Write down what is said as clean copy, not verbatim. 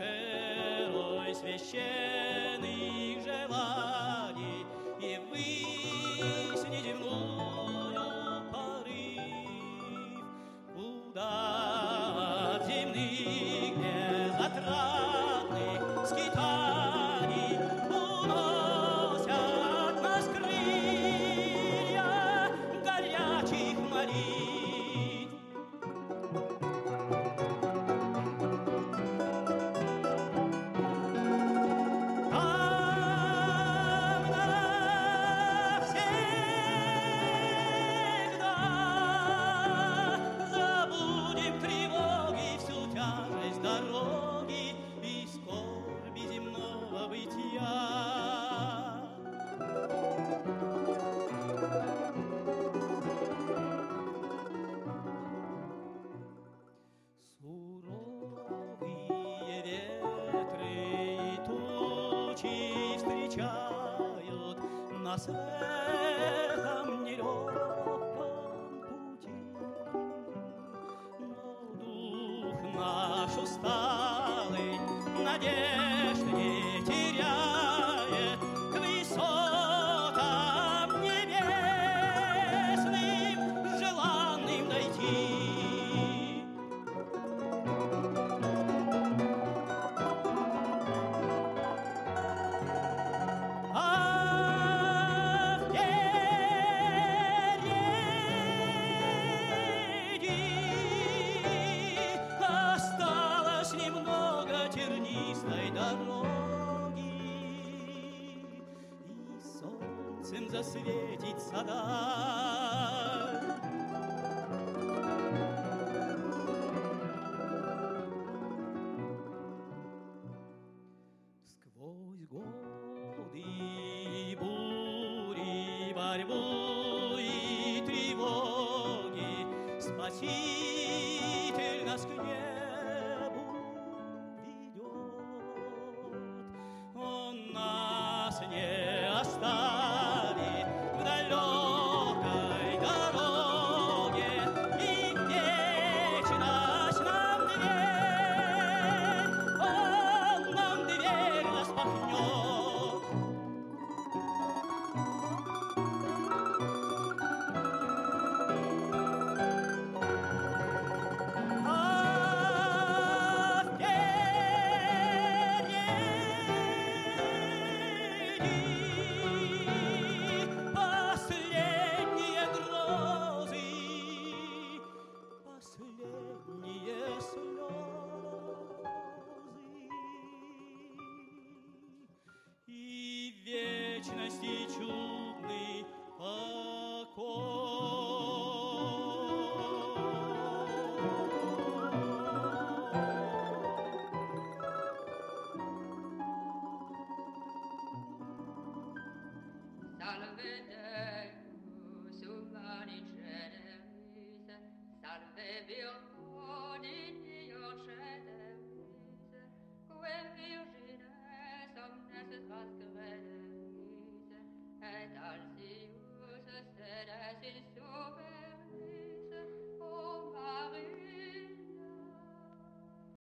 траншерой священных желаний и ввысь неземную порыв, куда от земных безотрадных скитаний уносят нас крылья горячих молитв. Дороги и скорби земного бытия. Суровые ветры и тучи встречают нас в этом нелегком пути. Наш усталый надежд не теряет к высотам небесным, желанным дойти. Немного тернистой дороги, и солнцем засветится даль. Сквозь годы, бури, борьбу и тревоги спаси